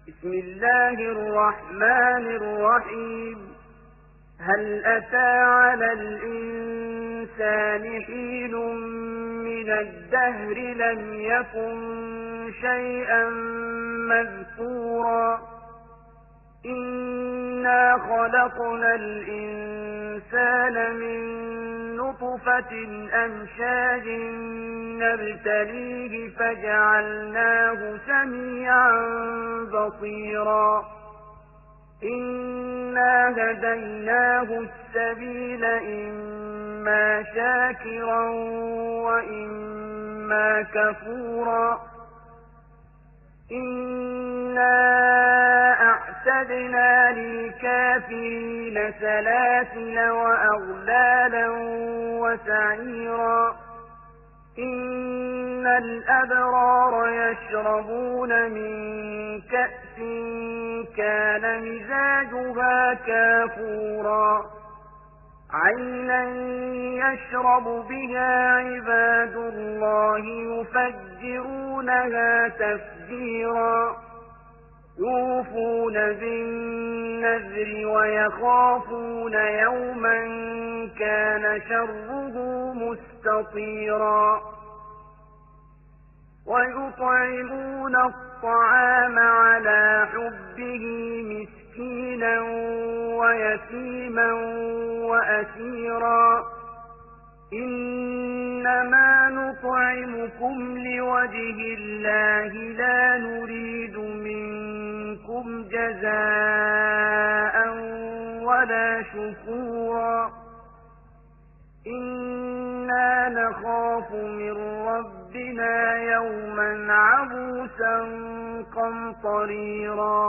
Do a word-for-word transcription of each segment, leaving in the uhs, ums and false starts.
بسم الله الرحمن الرحيم هل أتى على الإنسان حين من الدهر لم يكن شيئا مذكورا إنا خلقنا الإنسان من نطفة أمشاج نبتليه فجعلناه سميعا بصيرا إنا هديناه السبيل إما شاكرا وإما كفورا إنا أعتدنا للكافرين سلاسل وأغلالا وسعيرا إن الأبرار يشربون من كأس كان مزاجها كافورا عينا يشرب بها عباد الله يفجرونها تفجيرا يوفون بالنذر ويخافون يوما كان شره مستطيرا ويطعمون الطعام على حبه مسكينا ويتيما وأسيرا إنما نطعمكم لوجه الله لا نريد منكم جزاء ولا شكورا إنا نخاف من ربنا يوما عبوسا قمطريرا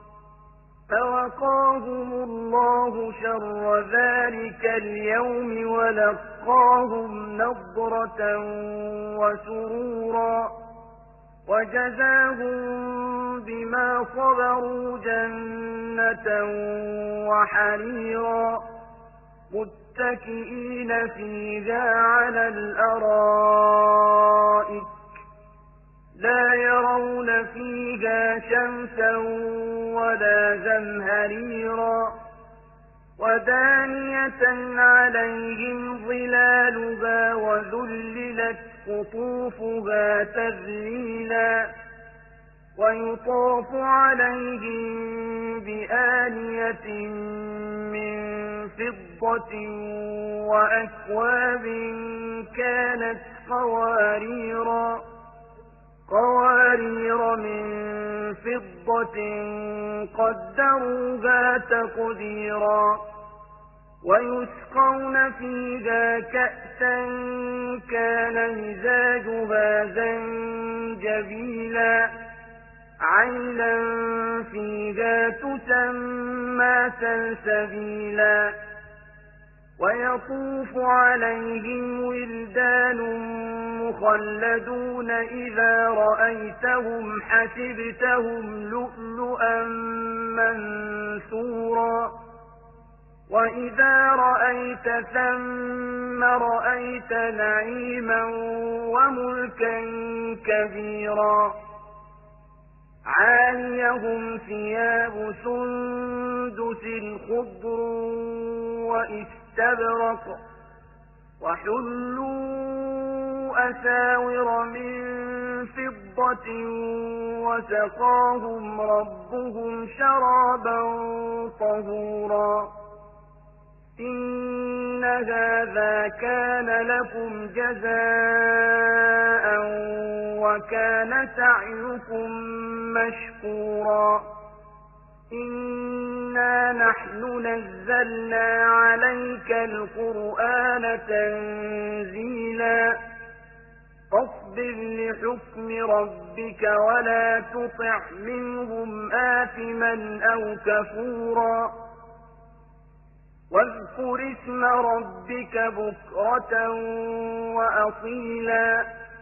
فوقاهم الله شر ذلك اليوم ولقاهم نضرة وسرورا وجزاهم بما صبروا جنة وحريرا متكئين فيها على الأرائك لا يرون فيها شمسا ولا زمهريرا ودانية عليهم ظلالها وذللت قطوفها تذليلا ويطاف عليهم بآنية من فضة وأكواب كانت قواريرا قوارير من فضة قدروها تقديرا ويسقون فيها كأسا كان مزاجها زنجبيلا عينا فيها تسمى سلسبيلا ويطوف عليهم ولدان مخلدون إذا رأيتهم حسبتهم لؤلؤا منثورا وإذا رأيت ثم رأيت نعيما وملكا كبيرا عاليهم ثياب سندس خضر واستبرق وحلوا أساور من فضة وسقاهم ربهم شرابا طهورا إن هذا كان لكم جزاء وكان سعيكم مشكورا إنا نحن نزلنا عليك القرآن تنزيلا فاصبر لحكم ربك ولا تطع منهم آثما أو كفورا واذكر اسم ربك بكرة وأصيلا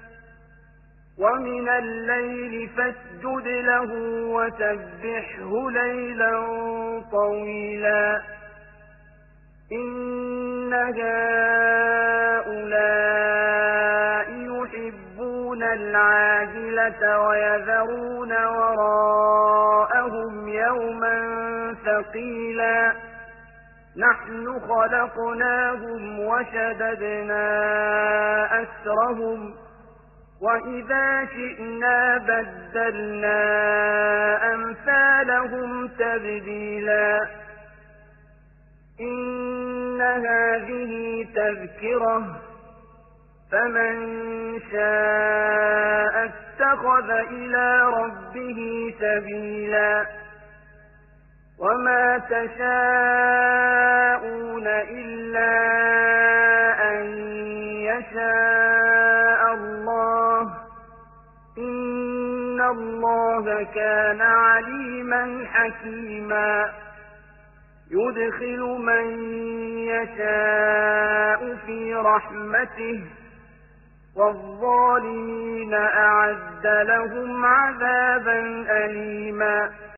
ومن الليل فاسجد له وسبحه ليلا طويلا إن هؤلاء يحبون العاجلة ويذرون وراءهم ثقيلا نحن خلقناهم وشددنا أسرهم وإذا شئنا بدلنا أمثالهم تبديلا إن هذه تذكرة فمن شاء اتخذ إلى ربه سبيلا وما تشاءون إلا أن يشاء الله إن الله كان عليما حكيما يدخل من يشاء في رحمته والظالمين أعد لهم عذابا أليما